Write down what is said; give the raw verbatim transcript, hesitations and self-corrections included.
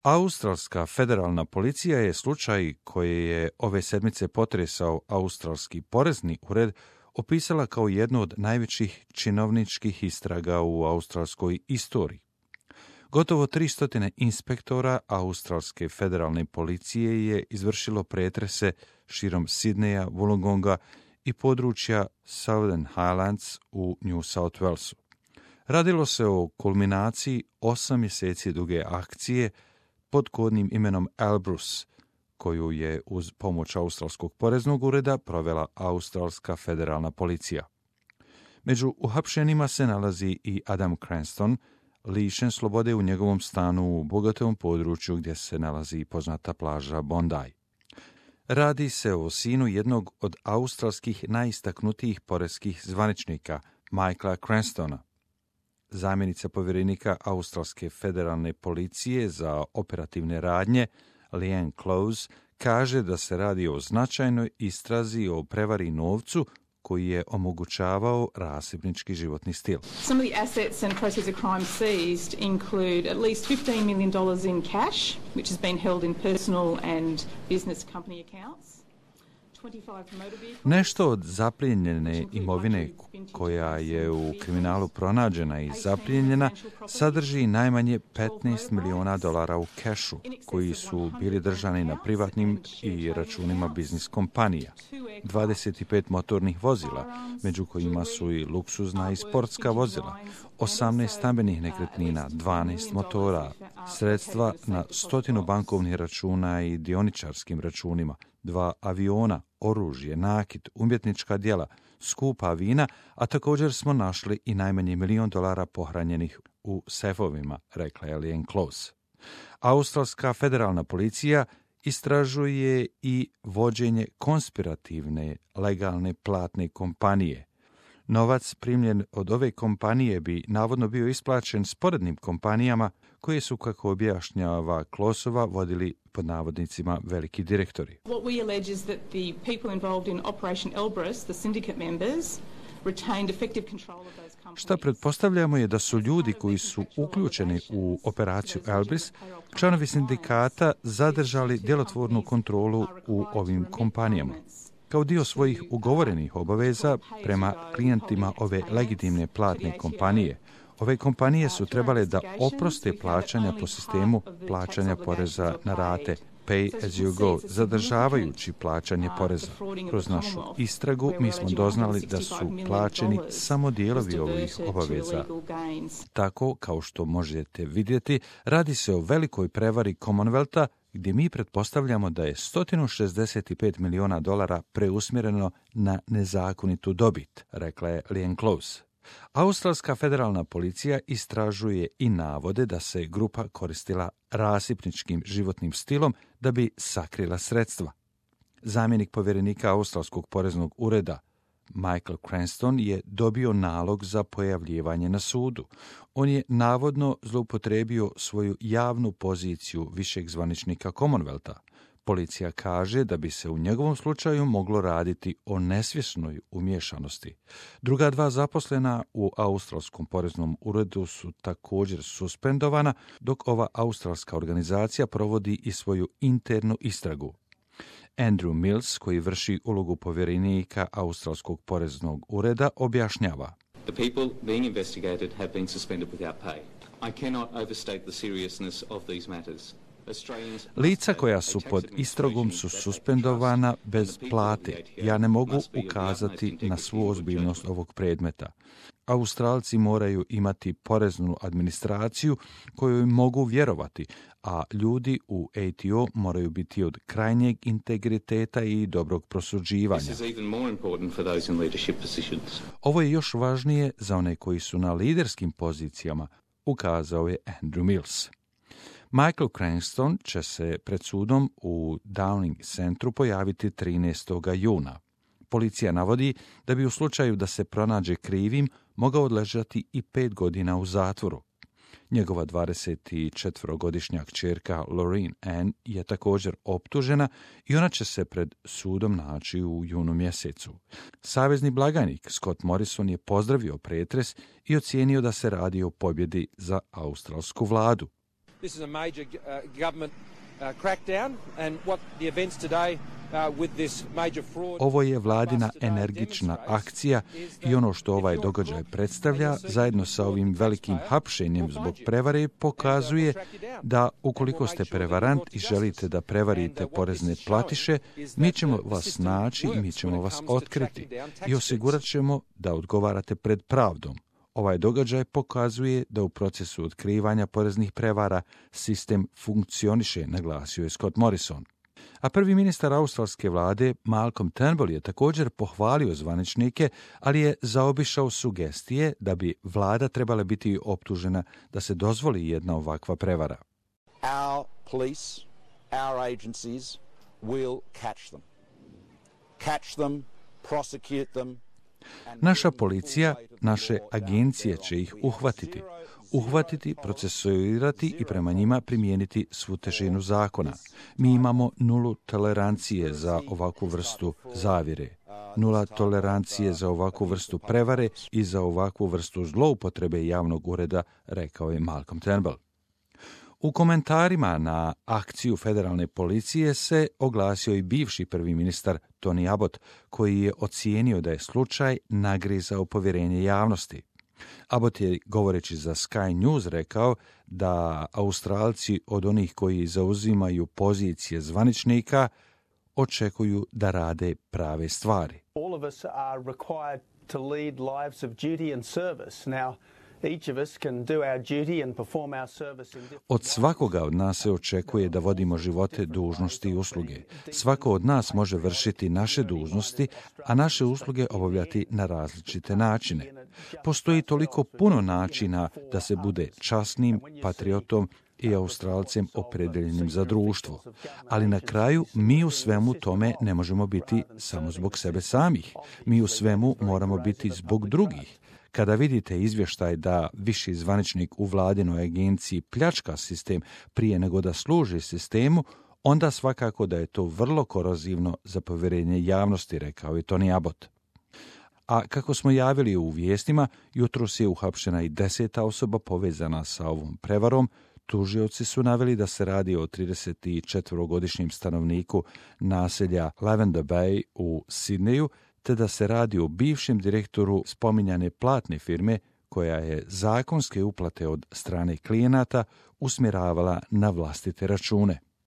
Australska federalna policija je slučaj koji je ove sedmice potresao australski porezni ured opisala kao jednu od najvećih činovničkih istraga u australskoj istoriji. Gotovo tristo inspektora australske federalne policije je izvršilo pretrese širom Sidneja, Wollongonga i područja Southern Highlands u New South Walesu. Radilo se o kulminaciji osam mjeseci duge akcije pod kodnim imenom Elbrus, koju je uz pomoć Australskog poreznog ureda provela Australska federalna policija. Među uhapšenima se nalazi i Adam Cranston, lišen slobode u njegovom stanu u bogatom području gdje se nalazi poznata plaža Bondi. Radi se o sinu jednog od australskih najistaknutijih poreskih zvaničnika, Michaela Cranstona. Zamjenica povjerenika Australske federalne policije za operativne radnje, Leanne Close, kaže da se radi o značajnoj istrazi o prevari novcu koji je omogućavao rasipnički životni stil. Some of the assets and proceeds of crime seized include at least fifteen million dollars in cash, which has been held in personal and business company accounts. Nešto od zaplijenjene imovine koja je u kriminalu pronađena i zaplijenjena sadrži najmanje petnaest miliona dolara u kešu, koji su bili držani na privatnim i računima biznis kompanija, dvadeset pet motornih vozila, među kojima su i luksuzna i sportska vozila, osamnaest stambenih nekretnina, dvanaest motora, sredstva na stotinu bankovnih računa i dioničarskim računima, dva aviona, oružje, nakit, umjetnička djela, skupa vina, a također smo našli i najmanje milion dolara pohranjenih u sefovima, rekla je Leanne Close. Australska federalna policija istražuje i vođenje konspirativne legalne platne kompanije. Novac primljen od ove kompanije bi navodno bio isplaćen sporednim kompanijama koje su, kako objašnjava Klosova, vodili pod navodnicima veliki direktori. What we allege is that the people involved in Operation Elbrus, the syndicate members, retained effective control of those companies. Šta pretpostavljamo je da su ljudi koji su uključeni u operaciju Elbrus, članovi sindikata, zadržali djelotvornu kontrolu u ovim kompanijama. Kao dio svojih ugovorenih obaveza prema klijentima ove legitimne platne kompanije, ove kompanije su trebale da oproste plaćanja po sistemu plaćanja poreza na rate, pay as you go, zadržavajući plaćanje poreza. Kroz našu istragu mi smo doznali da su plaćeni samo dijelovi ovih obaveza. Tako, kao što možete vidjeti, radi se o velikoj prevari Commonwealtha, gdje mi pretpostavljamo da je sto šezdeset pet miliona dolara preusmjereno na nezakonitu dobit, rekla je Leanne Close. Australska federalna policija istražuje i navode da se grupa koristila rasipničkim životnim stilom da bi sakrila sredstva. Zamjenik povjerenika Australskog poreznog ureda, Michael Cranston, je dobio nalog za pojavljivanje na sudu. On je navodno zloupotrijebio svoju javnu poziciju višeg zvaničnika Commonwealtha. Policija kaže da bi se u njegovom slučaju moglo raditi o nesvjesnoj umiješanosti. Druga dva zaposlena u Australskom poreznom uredu su također suspendovana, dok ova australska organizacija provodi i svoju internu istragu. Andrew Mills, koji vrši ulogu povjerenika Australskog poreznog ureda, objašnjava. The people being investigated have been suspended without pay. I cannot overstate the seriousness of these matters. Lica koja su pod istragom su suspendovana bez plate. Ja ne mogu ukazati na svu ozbiljnost ovog predmeta. Australci moraju imati poreznu administraciju kojoj mogu vjerovati, a ljudi u A T O moraju biti od krajnjeg integriteta i dobrog prosuđivanja. Ovo je još važnije za one koji su na liderskim pozicijama, ukazao je Andrew Mills. Michael Cranston će se pred sudom u Downing centru pojaviti trinaestog juna. Policija navodi da bi u slučaju da se pronađe krivim mogao odležati i pet godina u zatvoru. Njegova dvadesetčetverogodišnja kćerka Lorraine Ann je također optužena i ona će se pred sudom naći u junu mjesecu. Savezni blagajnik Scott Morrison je pozdravio pretres i ocijenio da se radi o pobjedi za australsku vladu. This is a major uh, government uh, crackdown and what the events today uh, with this major fraud. Ovo je vladina energična akcija i ono što ovaj događaj predstavlja, zajedno sa ovim velikim hapšenjem zbog prevare, pokazuje da ukoliko ste prevarant i želite da prevarite porezne platiše, mi ćemo vas naći i mi ćemo vas otkriti i osigurat ćemo da odgovarate pred pravdom. Ovaj događaj pokazuje da u procesu otkrivanja poreznih prevara sistem funkcioniše, naglasio je Scott Morrison. A prvi ministar australske vlade Malcolm Turnbull je također pohvalio zvaničnike, ali je zaobišao sugestije da bi vlada trebala biti optužena da se dozvoli jedna ovakva prevara. Our police, our agencies will catch them. Catch them, prosecute them. Naša policija, naše agencije će ih uhvatiti. Uhvatiti, procesuirati i prema njima primijeniti svu težinu zakona. Mi imamo nulu tolerancije za ovakvu vrstu zavjere, nula tolerancije za ovakvu vrstu prevare i za ovakvu vrstu zloupotrebe javnog ureda, rekao je Malcolm Turnbull. U komentarima na akciju federalne policije se oglasio i bivši prvi ministar Tony Abbott, koji je ocijenio da je slučaj nagrizao povjerenje javnosti. Abbott je, govoreći za Sky News, rekao da Australci od onih koji zauzimaju pozicije zvaničnika očekuju da rade prave stvari. All of us are required to lead lives of duty and service. Now, each of us can do our duty and perform our service in different. Od svakoga od nas se očekuje da vodimo živote, dužnosti i usluge. Svako od nas može vršiti naše dužnosti, a naše usluge obavljati na različite načine. Postoji toliko puno načina da se bude časnim, patriotom i Australcem opredeljenim za društvo. Ali na kraju mi u svemu tome ne možemo biti samo zbog sebe samih. Mi u svemu moramo biti zbog drugih. Kada vidite izvještaj da viši zvaničnik u vladinoj agenciji pljačka sistem prije nego da služi sistemu, onda svakako da je to vrlo korozivno za povjerenje javnosti, rekao je Tony Abbott. A kako smo javili u vijestima, jutros je uhapšena i deseta osoba povezana sa ovom prevarom. Tužioci su naveli da se radi o tridesetčetvorogodišnjem stanovniku naselja Lavender Bay u Sidneju, te da se radi o bivšem direktoru spominjane platne firme koja je zakonske uplate od strane klijenata usmjeravala na vlastite račune.